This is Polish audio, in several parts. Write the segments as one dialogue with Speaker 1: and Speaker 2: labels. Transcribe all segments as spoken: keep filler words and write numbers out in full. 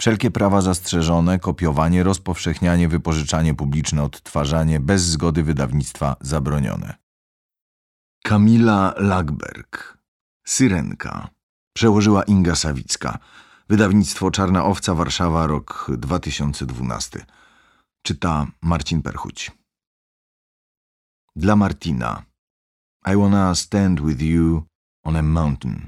Speaker 1: Wszelkie prawa zastrzeżone, kopiowanie, rozpowszechnianie, wypożyczanie publiczne, odtwarzanie bez zgody wydawnictwa zabronione. Kamila Lackberg. Syrenka. Przełożyła Inga Sawicka. Wydawnictwo Czarna Owca, Warszawa, rok dwa tysiące dwunasty. Czyta Marcin Perchuć. Dla Martina. I wanna stand with you on a mountain.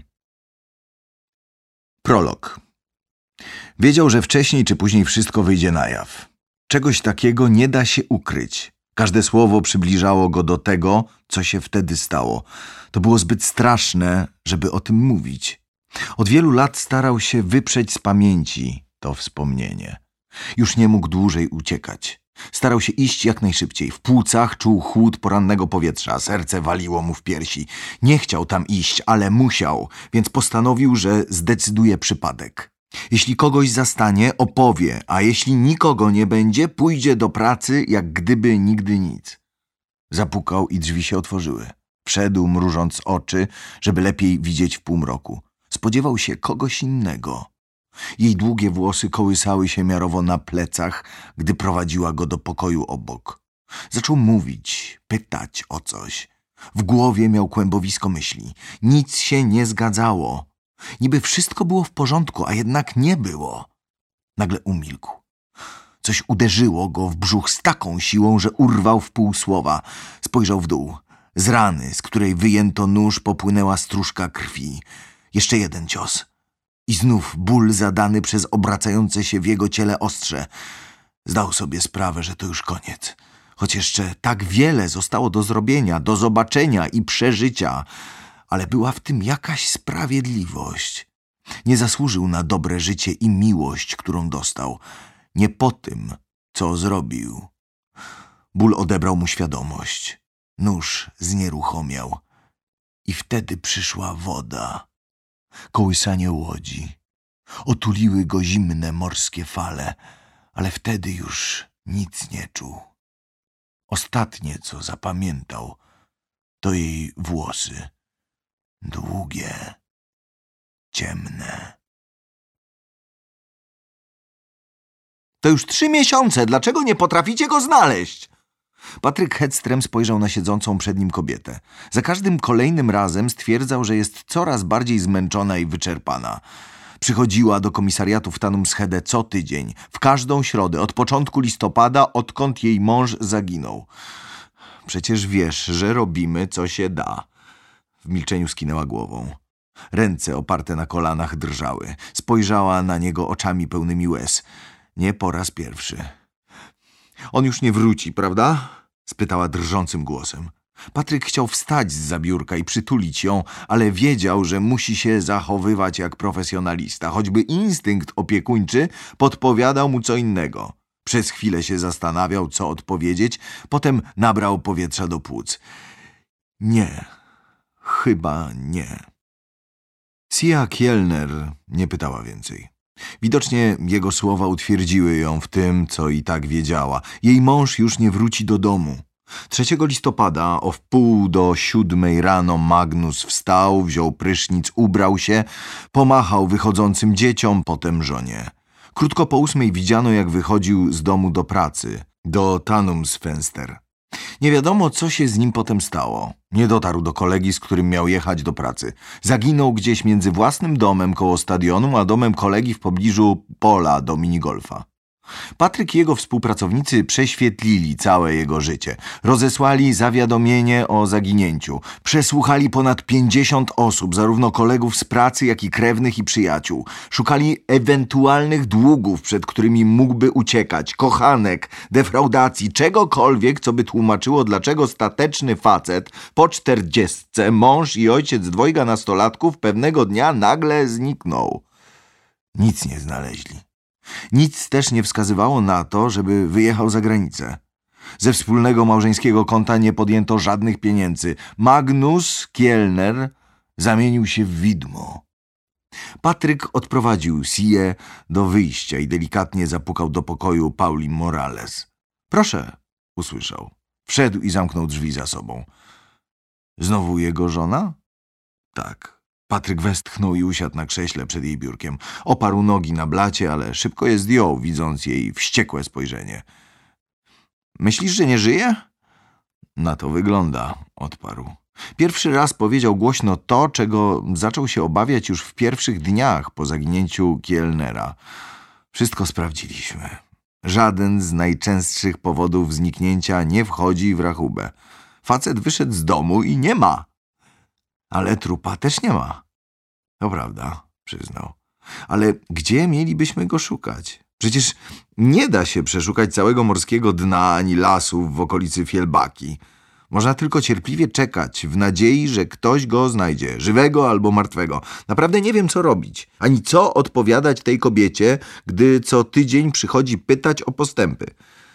Speaker 1: Prolog. Wiedział, że wcześniej czy później wszystko wyjdzie na jaw. Czegoś takiego nie da się ukryć. Każde słowo przybliżało go do tego, co się wtedy stało. To było zbyt straszne, żeby o tym mówić. Od wielu lat starał się wyprzeć z pamięci to wspomnienie. Już nie mógł dłużej uciekać. Starał się iść jak najszybciej. W płucach czuł chłód porannego powietrza. Serce waliło mu w piersi. Nie chciał tam iść, ale musiał, więc postanowił, że zdecyduje przypadek. Jeśli kogoś zastanie, opowie, a jeśli nikogo nie będzie, pójdzie do pracy, jak gdyby nigdy nic. Zapukał i drzwi się otworzyły. Wszedł, mrużąc oczy, żeby lepiej widzieć w półmroku. Spodziewał się kogoś innego. Jej długie włosy kołysały się miarowo na plecach, gdy prowadziła go do pokoju obok. Zaczął mówić, pytać o coś. W głowie miał kłębowisko myśli. Nic się nie zgadzało. Niby wszystko było w porządku, a jednak nie było. Nagle umilkł. Coś uderzyło go w brzuch z taką siłą, że urwał w pół słowa. Spojrzał w dół. Z rany, z której wyjęto nóż, popłynęła stróżka krwi. Jeszcze jeden cios. I znów ból zadany przez obracające się w jego ciele ostrze. Zdał sobie sprawę, że to już koniec. Choć jeszcze tak wiele zostało do zrobienia, do zobaczenia i przeżycia. Ale była w tym jakaś sprawiedliwość. Nie zasłużył na dobre życie i miłość, którą dostał. Nie po tym, co zrobił. Ból odebrał mu świadomość. Nóż znieruchomiał. I wtedy przyszła woda. Kołysanie łodzi. Otuliły go zimne morskie fale, ale wtedy już nic nie czuł. Ostatnie, co zapamiętał, to jej włosy. Długie, ciemne. To już trzy miesiące. Dlaczego nie potraficie go znaleźć? Patryk Hedström spojrzał na siedzącą przed nim kobietę. Za każdym kolejnym razem stwierdzał, że jest coraz bardziej zmęczona i wyczerpana. Przychodziła do komisariatu w Tanumshede co tydzień, w każdą środę, od początku listopada, odkąd jej mąż zaginął. Przecież wiesz, że robimy, co się da. W milczeniu skinęła głową. Ręce oparte na kolanach drżały. Spojrzała na niego oczami pełnymi łez. Nie po raz pierwszy. On już nie wróci, prawda? Spytała drżącym głosem. Patryk chciał wstać zza biurka i przytulić ją, ale wiedział, że musi się zachowywać jak profesjonalista, choćby instynkt opiekuńczy podpowiadał mu co innego. Przez chwilę się zastanawiał, co odpowiedzieć, potem nabrał powietrza do płuc. Nie, chyba nie. Sia Kielner nie pytała więcej. Widocznie jego słowa utwierdziły ją w tym, co i tak wiedziała. Jej mąż już nie wróci do domu. Trzeciego listopada o wpół do siódmej rano Magnus wstał, wziął prysznic, ubrał się, pomachał wychodzącym dzieciom, potem żonie. Krótko po ósmej widziano, jak wychodził z domu do pracy, do Tanumsfenster. Nie wiadomo, co się z nim potem stało. Nie dotarł do kolegi, z którym miał jechać do pracy. Zaginął gdzieś między własnym domem koło stadionu, a domem kolegi w pobliżu pola do minigolfa. Patryk i jego współpracownicy prześwietlili całe jego życie. Rozesłali zawiadomienie o zaginięciu. Przesłuchali ponad pięćdziesiąt osób, zarówno kolegów z pracy, jak i krewnych i przyjaciół. Szukali ewentualnych długów, przed którymi mógłby uciekać, kochanek, defraudacji, czegokolwiek, co by tłumaczyło, dlaczego stateczny facet po czterdziestce, mąż i ojciec dwojga nastolatków pewnego dnia nagle zniknął. Nic nie znaleźli. Nic też nie wskazywało na to, żeby wyjechał za granicę. Ze wspólnego małżeńskiego konta nie podjęto żadnych pieniędzy. Magnus Kielner zamienił się w widmo. Patryk odprowadził Się do wyjścia i delikatnie zapukał do pokoju Pauli Morales. Proszę, usłyszał. Wszedł i zamknął drzwi za sobą. Znowu jego żona? Tak. Patryk westchnął i usiadł na krześle przed jej biurkiem. Oparł nogi na blacie, ale szybko je zdjął, widząc jej wściekłe spojrzenie. Myślisz, że nie żyje? Na to wygląda, odparł. Pierwszy raz powiedział głośno to, czego zaczął się obawiać już w pierwszych dniach po zaginięciu Kielnera. Wszystko sprawdziliśmy. Żaden z najczęstszych powodów zniknięcia nie wchodzi w rachubę. Facet wyszedł z domu i nie ma. Ale trupa też nie ma. To prawda, przyznał. Ale gdzie mielibyśmy go szukać? Przecież nie da się przeszukać całego morskiego dna ani lasów w okolicy Fielbaki. Można tylko cierpliwie czekać w nadziei, że ktoś go znajdzie, żywego albo martwego. Naprawdę nie wiem, co robić, ani co odpowiadać tej kobiecie, gdy co tydzień przychodzi pytać o postępy.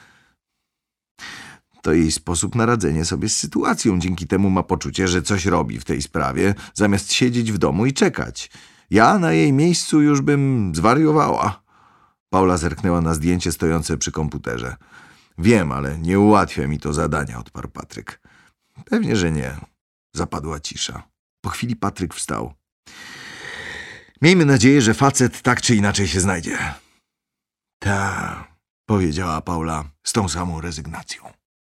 Speaker 1: To jej sposób na radzenie sobie z sytuacją. Dzięki temu ma poczucie, że coś robi w tej sprawie, zamiast siedzieć w domu i czekać. Ja na jej miejscu już bym zwariowała. Paula zerknęła na zdjęcie stojące przy komputerze. Wiem, ale nie ułatwia mi to zadania, odparł Patryk. Pewnie, że nie. Zapadła cisza. Po chwili Patryk wstał. Miejmy nadzieję, że facet tak czy inaczej się znajdzie. Ta, powiedziała Paula z tą samą rezygnacją.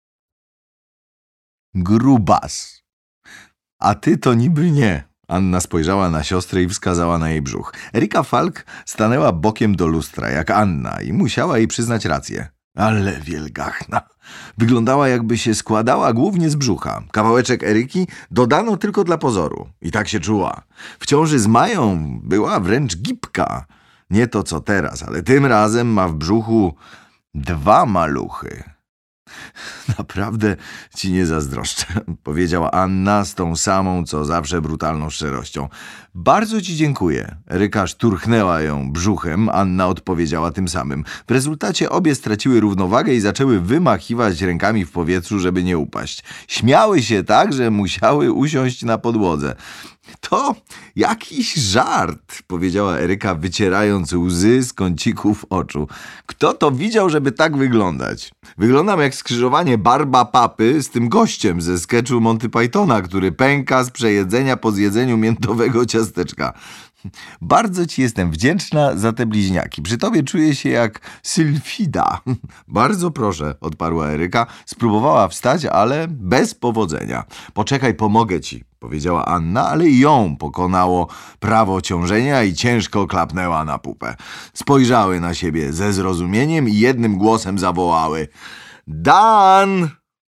Speaker 1: Grubas. A ty to niby nie. Anna spojrzała na siostrę i wskazała na jej brzuch. Erika Falk stanęła bokiem do lustra, jak Anna, i musiała jej przyznać rację. Ale wielgachna. Wyglądała, jakby się składała głównie z brzucha. Kawałeczek Eryki dodano tylko dla pozoru. I tak się czuła. W ciąży z Mają była wręcz gibka. Nie to co teraz, ale tym razem ma w brzuchu dwa maluchy. Naprawdę ci nie zazdroszczę, powiedziała Anna z tą samą, co zawsze brutalną szczerością. Bardzo ci dziękuję. Eryka szturchnęła ją brzuchem, Anna odpowiedziała tym samym. W rezultacie obie straciły równowagę i zaczęły wymachiwać rękami w powietrzu, żeby nie upaść. Śmiały się tak, że musiały usiąść na podłodze. To jakiś żart, powiedziała Eryka, wycierając łzy z kącików oczu. Kto to widział, żeby tak wyglądać? Wyglądam jak skrzyżowanie Barba Papy z tym gościem ze sketchu Monty Pythona, który pęka z przejedzenia po zjedzeniu miętowego ciasteczka. Bardzo ci jestem wdzięczna za te bliźniaki. Przy tobie czuję się jak Sylfida. Bardzo proszę, odparła Eryka. Spróbowała wstać, ale bez powodzenia. Poczekaj, pomogę ci, powiedziała Anna, ale i ją pokonało prawo ciążenia i ciężko klapnęła na pupę. Spojrzały na siebie ze zrozumieniem i jednym głosem zawołały: Dan!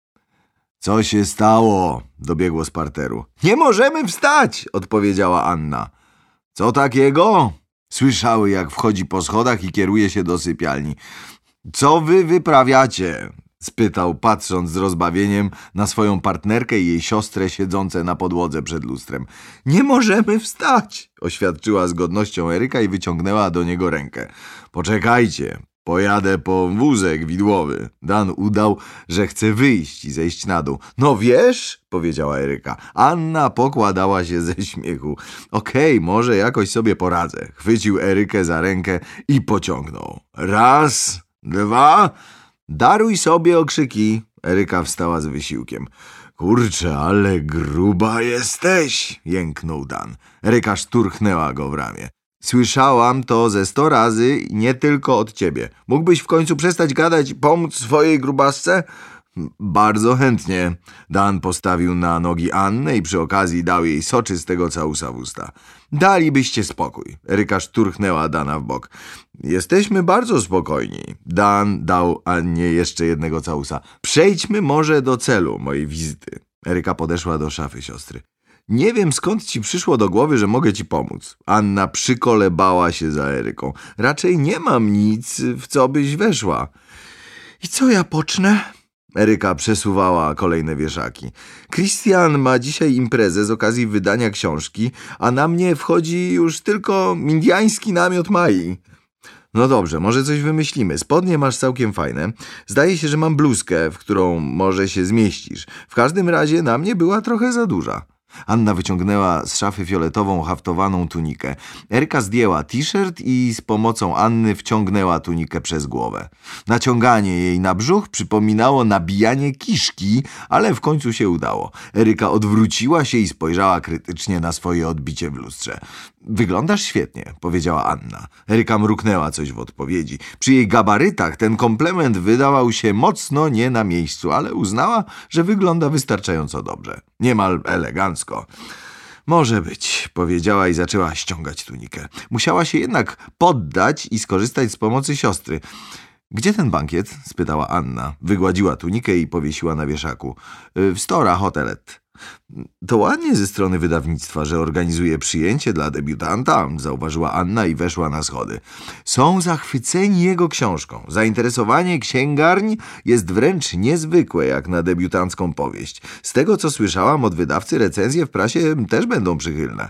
Speaker 1: Co się stało? Dobiegło z parteru. Nie możemy wstać, odpowiedziała Anna. Co takiego? Słyszały, jak wchodzi po schodach i kieruje się do sypialni. Co wy wyprawiacie? Spytał, patrząc z rozbawieniem na swoją partnerkę i jej siostrę siedzące na podłodze przed lustrem. Nie możemy wstać, oświadczyła z godnością Eryka i wyciągnęła do niego rękę. Poczekajcie, pojadę po wózek widłowy. Dan udał, że chce wyjść i zejść na dół. No wiesz, powiedziała Eryka. Anna pokładała się ze śmiechu. Okej, może jakoś sobie poradzę. Chwycił Erykę za rękę i pociągnął. Raz, dwa... Daruj sobie okrzyki. Eryka wstała z wysiłkiem. Kurczę, ale gruba jesteś, jęknął Dan. Eryka szturchnęła go w ramię. Słyszałam to ze sto razy i nie tylko od ciebie. Mógłbyś w końcu przestać gadać i pomóc swojej grubasce? Bardzo chętnie. Dan postawił na nogi Annę i przy okazji dał jej soczystego całusa w usta. Dalibyście spokój. Eryka szturchnęła Dana w bok. Jesteśmy bardzo spokojni. Dan dał Annie jeszcze jednego całusa. Przejdźmy może do celu mojej wizyty. Eryka podeszła do szafy siostry. Nie wiem, skąd ci przyszło do głowy, że mogę ci pomóc. Anna przykolebała się za Eryką. Raczej nie mam nic, w co byś weszła. I co ja pocznę? Eryka przesuwała kolejne wieszaki. Christian ma dzisiaj imprezę z okazji wydania książki, a na mnie wchodzi już tylko indiański namiot Mai. No dobrze, może coś wymyślimy. Spodnie masz całkiem fajne. Zdaje się, że mam bluzkę, w którą może się zmieścisz. W każdym razie na mnie była trochę za duża. Anna wyciągnęła z szafy fioletową, haftowaną tunikę. Eryka zdjęła t-shirt i z pomocą Anny wciągnęła tunikę przez głowę. Naciąganie jej na brzuch przypominało nabijanie kiszki, ale w końcu się udało. Eryka odwróciła się i spojrzała krytycznie na swoje odbicie w lustrze. Wyglądasz świetnie, powiedziała Anna. Eryka mruknęła coś w odpowiedzi. Przy jej gabarytach ten komplement wydawał się mocno nie na miejscu, ale uznała, że wygląda wystarczająco dobrze. Niemal elegancko. Może być, powiedziała i zaczęła ściągać tunikę. Musiała się jednak poddać i skorzystać z pomocy siostry. Gdzie ten bankiet? Spytała Anna. Wygładziła tunikę i powiesiła na wieszaku. W Stora Hotelet. To ładnie ze strony wydawnictwa, że organizuje przyjęcie dla debiutanta, zauważyła Anna i weszła na schody. Są zachwyceni jego książką. Zainteresowanie księgarni jest wręcz niezwykłe jak na debiutancką powieść. Z tego, co słyszałam od wydawcy, recenzje w prasie też będą przychylne.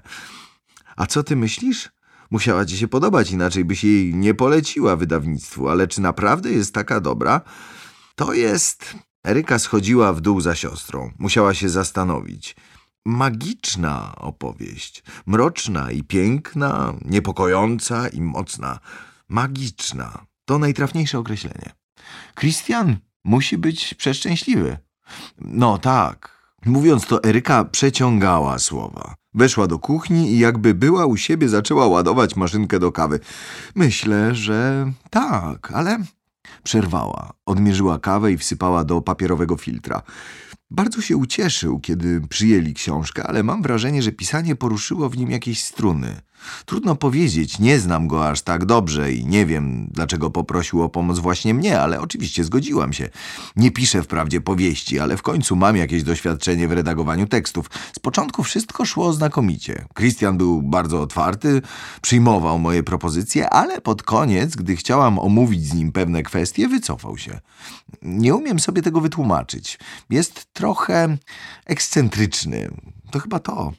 Speaker 1: A co ty myślisz? Musiała ci się podobać, inaczej byś jej nie poleciła wydawnictwu, ale czy naprawdę jest taka dobra? To jest... Eryka schodziła w dół za siostrą. Musiała się zastanowić. Magiczna opowieść. Mroczna i piękna, niepokojąca i mocna. Magiczna. To najtrafniejsze określenie. Christian musi być przeszczęśliwy. No tak. Mówiąc to, Eryka przeciągała słowa. Weszła do kuchni i jakby była u siebie, zaczęła ładować maszynkę do kawy. Myślę, że tak, ale... Przerwała, odmierzyła kawę i wsypała do papierowego filtra. Bardzo się ucieszył, kiedy przyjęli książkę, ale mam wrażenie, że pisanie poruszyło w nim jakieś struny. Trudno powiedzieć, nie znam go aż tak dobrze i nie wiem, dlaczego poprosił o pomoc właśnie mnie, ale oczywiście zgodziłam się. Nie piszę wprawdzie powieści, ale w końcu mam jakieś doświadczenie w redagowaniu tekstów. Z początku wszystko szło znakomicie. Christian był bardzo otwarty, przyjmował moje propozycje, ale pod koniec, gdy chciałam omówić z nim pewne kwestie, wycofał się. Nie umiem sobie tego wytłumaczyć. Jest trochę ekscentryczny. To chyba to.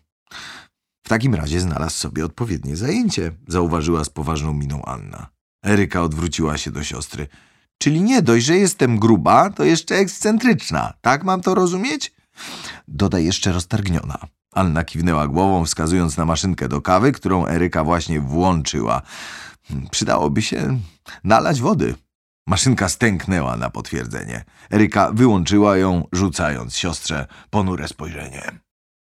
Speaker 1: W takim razie znalazł sobie odpowiednie zajęcie, zauważyła z poważną miną Anna. Eryka odwróciła się do siostry. Czyli nie dość, że jestem gruba, to jeszcze ekscentryczna. Tak mam to rozumieć? Dodaj jeszcze roztargniona. Anna kiwnęła głową, wskazując na maszynkę do kawy, którą Eryka właśnie włączyła. Przydałoby się nalać wody. Maszynka stęknęła na potwierdzenie. Eryka wyłączyła ją, rzucając siostrze ponure spojrzenie.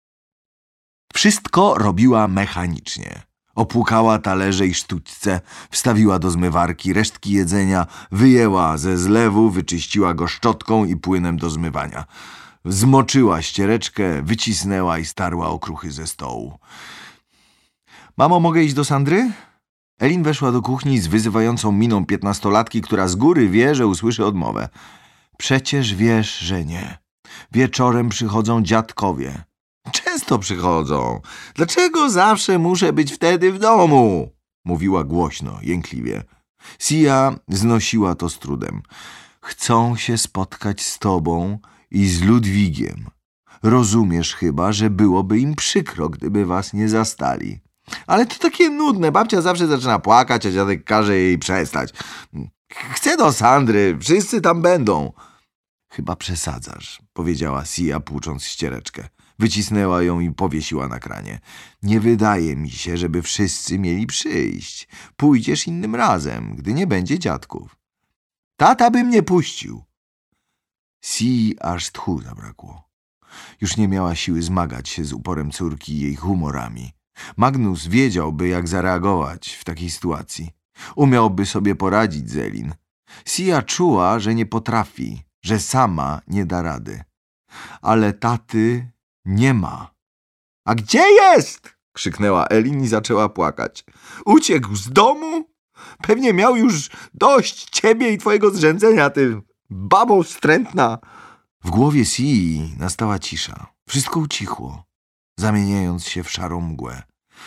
Speaker 1: Wszystko robiła mechanicznie. Opłukała talerze i sztućce, wstawiła do zmywarki resztki jedzenia, wyjęła ze zlewu, wyczyściła go szczotką i płynem do zmywania. Zmoczyła ściereczkę, wycisnęła i starła okruchy ze stołu. Mamo, mogę iść do Sandry? Elin weszła do kuchni z wyzywającą miną piętnastolatki, która z góry wie, że usłyszy odmowę. Przecież wiesz, że nie. Wieczorem przychodzą dziadkowie. Często przychodzą. Dlaczego zawsze muszę być wtedy w domu? Mówiła głośno, jękliwie. Sia znosiła to z trudem. Chcą się spotkać z tobą i z Ludwigiem. Rozumiesz chyba, że byłoby im przykro, gdyby was nie zastali. Ale to takie nudne. Babcia zawsze zaczyna płakać, a dziadek każe jej przestać. Chcę do Sandry. Wszyscy tam będą. Chyba przesadzasz, powiedziała Sia, płucząc ściereczkę. Wycisnęła ją i powiesiła na kranie. Nie wydaje mi się, żeby wszyscy mieli przyjść. Pójdziesz innym razem, gdy nie będzie dziadków. Tata by mnie puścił. Sii aż tchu zabrakło. Już nie miała siły zmagać się z uporem córki i jej humorami. Magnus wiedziałby, jak zareagować w takiej sytuacji. Umiałby sobie poradzić z Elin. Sia czuła, że nie potrafi, że sama nie da rady. Ale taty nie ma. A gdzie jest? Krzyknęła Elin i zaczęła płakać. Uciekł z domu? Pewnie miał już dość ciebie i twojego zrzędzenia, ty babo wstrętna. W głowie Sii nastała cisza. Wszystko ucichło, zamieniając się w szarą mgłę.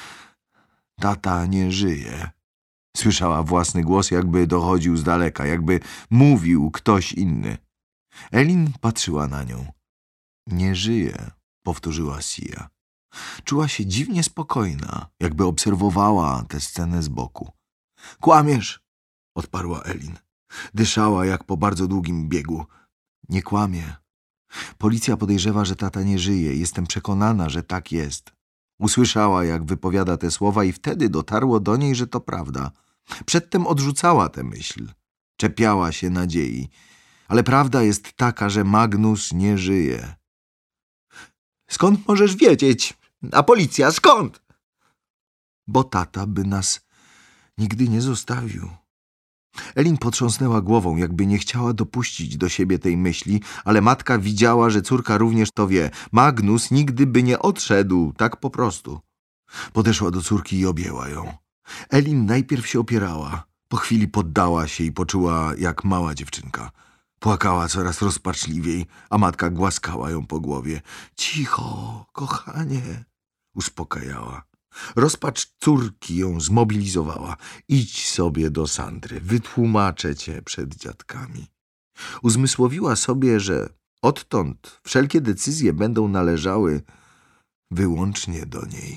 Speaker 1: Tata nie żyje. Słyszała własny głos, jakby dochodził z daleka, jakby mówił ktoś inny. Elin patrzyła na nią. Nie żyje, powtórzyła Sia. Czuła się dziwnie spokojna, jakby obserwowała tę scenę z boku. Kłamiesz, odparła Elin. Dyszała jak po bardzo długim biegu. Nie kłamie. Policja podejrzewa, że tata nie żyje. Jestem przekonana, że tak jest. Usłyszała, jak wypowiada te słowa i wtedy dotarło do niej, że to prawda. Przedtem odrzucała tę myśl. Czepiała się nadziei. Ale prawda jest taka, że Magnus nie żyje. Skąd możesz wiedzieć? A policja skąd? Bo tata by nas nigdy nie zostawił. Elin potrząsnęła głową, jakby nie chciała dopuścić do siebie tej myśli, ale matka widziała, że córka również to wie. Magnus nigdy by nie odszedł, tak po prostu. Podeszła do córki i objęła ją. Elin najpierw się opierała, po chwili poddała się i poczuła jak mała dziewczynka. Płakała coraz rozpaczliwiej, a matka głaskała ją po głowie. Cicho, kochanie, uspokajała. Rozpacz córki ją zmobilizowała. Idź sobie do Sandry, wytłumaczę cię przed dziadkami. Uzmysłowiła sobie, że odtąd wszelkie decyzje będą należały wyłącznie do niej.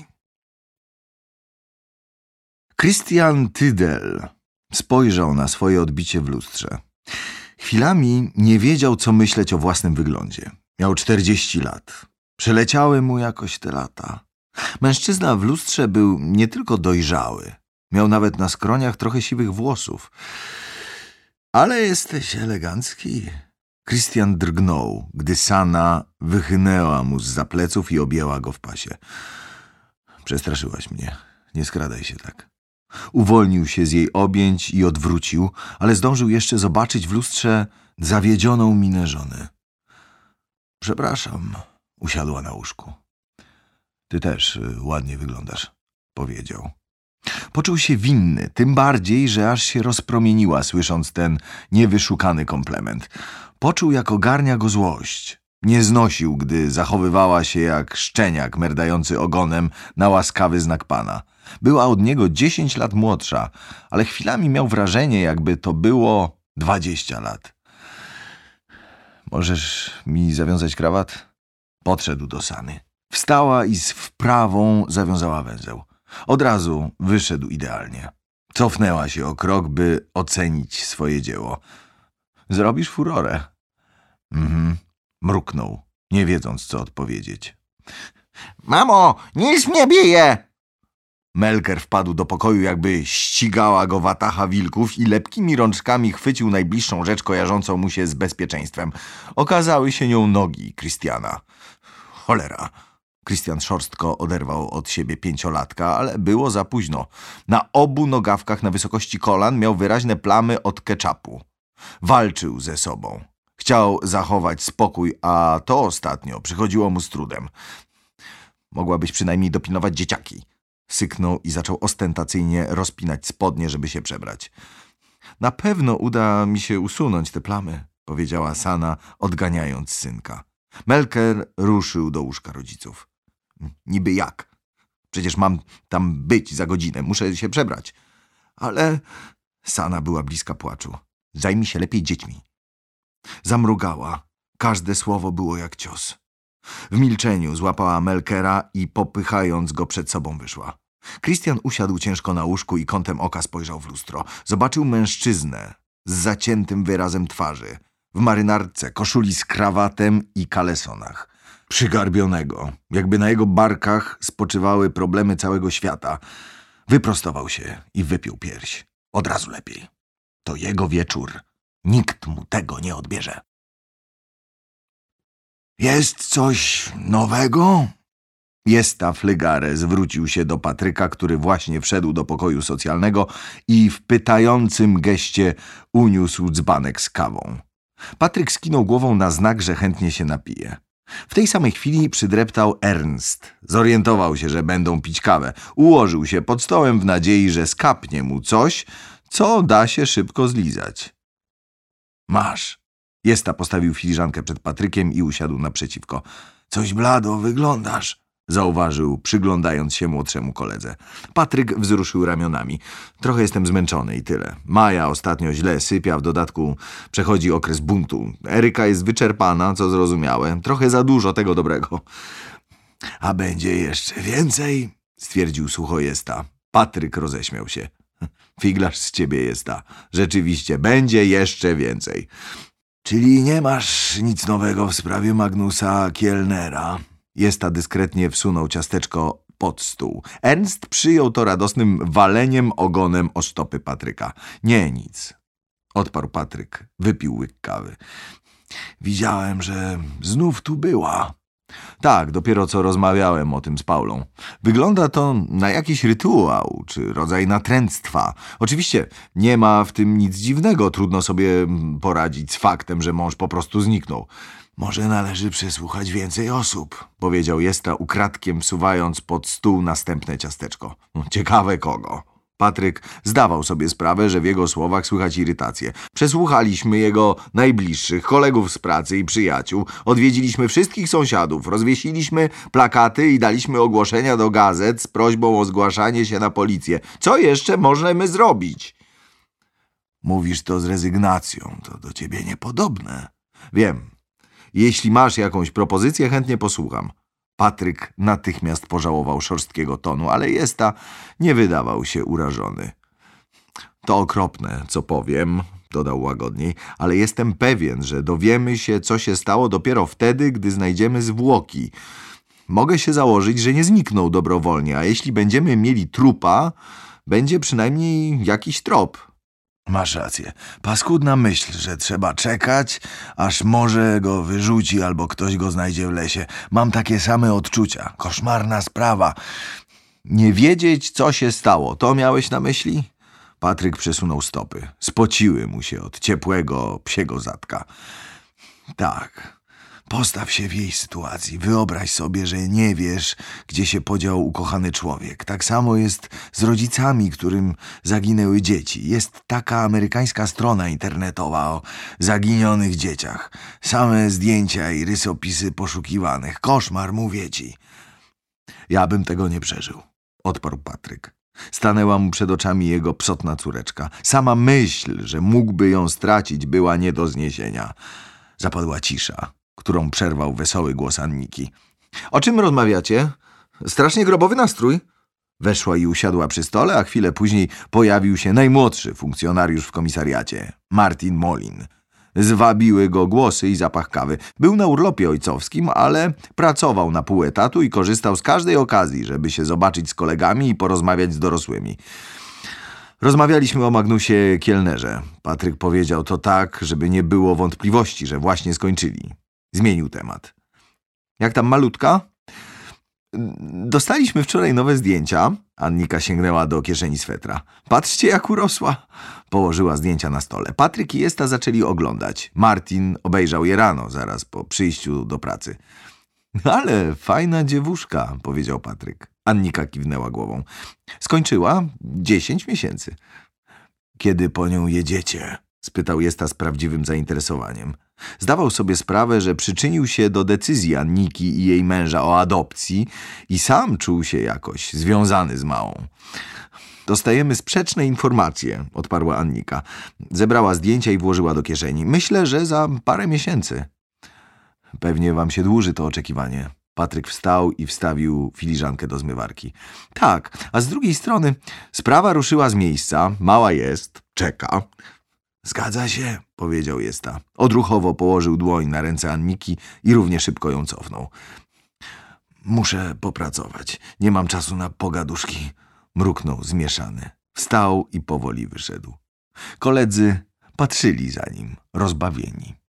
Speaker 1: Christian Tydel spojrzał na swoje odbicie w lustrze. Chwilami nie wiedział, co myśleć o własnym wyglądzie. Miał czterdzieści lat. Przeleciały mu jakoś te lata. Mężczyzna w lustrze był nie tylko dojrzały. Miał nawet na skroniach trochę siwych włosów. Ale jesteś elegancki. Christian drgnął, gdy Sana wychynęła mu zza pleców i objęła go w pasie. Przestraszyłaś mnie. Nie skradaj się tak. Uwolnił się z jej objęć i odwrócił, ale zdążył jeszcze zobaczyć w lustrze zawiedzioną minę żony. Przepraszam, usiadła na łóżku. Ty też ładnie wyglądasz, powiedział. Poczuł się winny, tym bardziej, że aż się rozpromieniła, słysząc ten niewyszukany komplement. Poczuł, jak ogarnia go złość. Nie znosił, gdy zachowywała się jak szczeniak merdający ogonem na łaskawy znak pana. Była od niego dziesięć lat młodsza, ale chwilami miał wrażenie, jakby to było dwadzieścia lat. Możesz mi zawiązać krawat? Podszedł do Sany. Wstała i z wprawą zawiązała węzeł. Od razu wyszedł idealnie. Cofnęła się o krok, by ocenić swoje dzieło. Zrobisz furorę. Mhm. Mruknął, nie wiedząc, co odpowiedzieć. Mamo, nic mnie bije! Melker wpadł do pokoju, jakby ścigała go wataha wilków i lepkimi rączkami chwycił najbliższą rzecz kojarzącą mu się z bezpieczeństwem. Okazały się nią nogi Christiana. Cholera! Christian szorstko oderwał od siebie pięciolatka, ale było za późno. Na obu nogawkach na wysokości kolan miał wyraźne plamy od keczapu. Walczył ze sobą. Chciał zachować spokój, a to ostatnio przychodziło mu z trudem. Mogłabyś przynajmniej dopilnować dzieciaki. Syknął i zaczął ostentacyjnie rozpinać spodnie, żeby się przebrać. Na pewno uda mi się usunąć te plamy, powiedziała Sana, odganiając synka. Melker ruszył do łóżka rodziców. Niby jak? Przecież mam tam być za godzinę, muszę się przebrać. Ale Sana była bliska płaczu. Zajmij się lepiej dziećmi. Zamrugała. Każde słowo było jak cios. W milczeniu złapała Melkera i popychając go przed sobą wyszła. Christian usiadł ciężko na łóżku i kątem oka spojrzał w lustro. Zobaczył mężczyznę z zaciętym wyrazem twarzy, w marynarce, koszuli z krawatem i kalesonach. Przygarbionego, jakby na jego barkach spoczywały problemy całego świata. Wyprostował się i wypił pierś. Od razu lepiej. To jego wieczór. Nikt mu tego nie odbierze. Jest coś nowego? Jesta Flygare zwrócił się do Patryka, który właśnie wszedł do pokoju socjalnego i w pytającym geście uniósł dzbanek z kawą. Patryk skinął głową na znak, że chętnie się napije. W tej samej chwili przydreptał Ernst. Zorientował się, że będą pić kawę. Ułożył się pod stołem w nadziei, że skapnie mu coś, co da się szybko zlizać. Masz. Jesta postawił filiżankę przed Patrykiem i usiadł naprzeciwko. Coś blado wyglądasz, zauważył, przyglądając się młodszemu koledze. Patryk wzruszył ramionami. Trochę jestem zmęczony i tyle. Maja ostatnio źle sypia, w dodatku przechodzi okres buntu. Eryka jest wyczerpana, co zrozumiałe. Trochę za dużo tego dobrego. A będzie jeszcze więcej, stwierdził sucho Jesta. Patryk roześmiał się. Figlarz z ciebie Jesta. Rzeczywiście, będzie jeszcze więcej. Czyli nie masz nic nowego w sprawie Magnusa Kielnera? Jesta dyskretnie wsunął ciasteczko pod stół. Ernst przyjął to radosnym waleniem ogonem o stopy Patryka. Nie, nic. Odparł Patryk. Wypił łyk kawy. Widziałem, że znów tu była. Tak, dopiero co rozmawiałem o tym z Paulą. Wygląda to na jakiś rytuał, czy rodzaj natręctwa. Oczywiście nie ma w tym nic dziwnego, trudno sobie poradzić z faktem, że mąż po prostu zniknął. Może należy przesłuchać więcej osób, powiedział Jesta ukradkiem wsuwając pod stół następne ciasteczko. Ciekawe kogo. Patryk zdawał sobie sprawę, że w jego słowach słychać irytację. Przesłuchaliśmy jego najbliższych, kolegów z pracy i przyjaciół. Odwiedziliśmy wszystkich sąsiadów, rozwiesiliśmy plakaty i daliśmy ogłoszenia do gazet z prośbą o zgłaszanie się na policję. Co jeszcze możemy zrobić? Mówisz to z rezygnacją, to do ciebie niepodobne. Wiem. Jeśli masz jakąś propozycję, chętnie posłucham. Patryk natychmiast pożałował szorstkiego tonu, ale Jesta nie wydawał się urażony. To okropne, co powiem, dodał łagodniej, ale jestem pewien, że dowiemy się, co się stało dopiero wtedy, gdy znajdziemy zwłoki. Mogę się założyć, że nie zniknął dobrowolnie, a jeśli będziemy mieli trupa, będzie przynajmniej jakiś trop. Masz rację. Paskudna myśl, że trzeba czekać, aż może go wyrzuci albo ktoś go znajdzie w lesie. Mam takie same odczucia. Koszmarna sprawa. Nie wiedzieć, co się stało. To miałeś na myśli? Patryk przesunął stopy. Spociły mu się od ciepłego psiego zadka. Tak. Postaw się w jej sytuacji. Wyobraź sobie, że nie wiesz, gdzie się podział ukochany człowiek. Tak samo jest z rodzicami, którym zaginęły dzieci. Jest taka amerykańska strona internetowa o zaginionych dzieciach. Same zdjęcia i rysopisy poszukiwanych. Koszmar, mówię ci. Ja bym tego nie przeżył, odparł Patryk. Stanęła mu przed oczami jego psotna córeczka. Sama myśl, że mógłby ją stracić, była nie do zniesienia. Zapadła cisza, którą przerwał wesoły głos Anniki. O czym rozmawiacie? Strasznie grobowy nastrój. Weszła i usiadła przy stole, a chwilę później pojawił się najmłodszy funkcjonariusz w komisariacie, Martin Molin. Zwabiły go głosy i zapach kawy. Był na urlopie ojcowskim, ale pracował na pół etatu i korzystał z każdej okazji, żeby się zobaczyć z kolegami i porozmawiać z dorosłymi. Rozmawialiśmy o Magnusie Kielnerze. Patryk powiedział to tak, żeby nie było wątpliwości, że właśnie skończyli. Zmienił temat. Jak tam malutka? Dostaliśmy wczoraj nowe zdjęcia. Annika sięgnęła do kieszeni swetra. Patrzcie, jak urosła. Położyła zdjęcia na stole. Patryk i Jesta zaczęli oglądać. Martin obejrzał je rano, zaraz po przyjściu do pracy. Ale fajna dziewuszka, powiedział Patryk. Annika kiwnęła głową. Skończyła dziesięć miesięcy. Kiedy po nią jedziecie? Spytał Jesta z prawdziwym zainteresowaniem. Zdawał sobie sprawę, że przyczynił się do decyzji Anniki i jej męża o adopcji i sam czuł się jakoś związany z małą. Dostajemy sprzeczne informacje, odparła Annika. Zebrała zdjęcia i włożyła do kieszeni. Myślę, że za parę miesięcy. Pewnie wam się dłuży to oczekiwanie. Patryk wstał i wstawił filiżankę do zmywarki. Tak, a z drugiej strony sprawa ruszyła z miejsca. Mała jest, czeka. Zgadza się, powiedział Jesta. Odruchowo położył dłoń na ręce Anniki i równie szybko ją cofnął. Muszę popracować. Nie mam czasu na pogaduszki. Mruknął zmieszany. Wstał i powoli wyszedł. Koledzy patrzyli za nim, rozbawieni.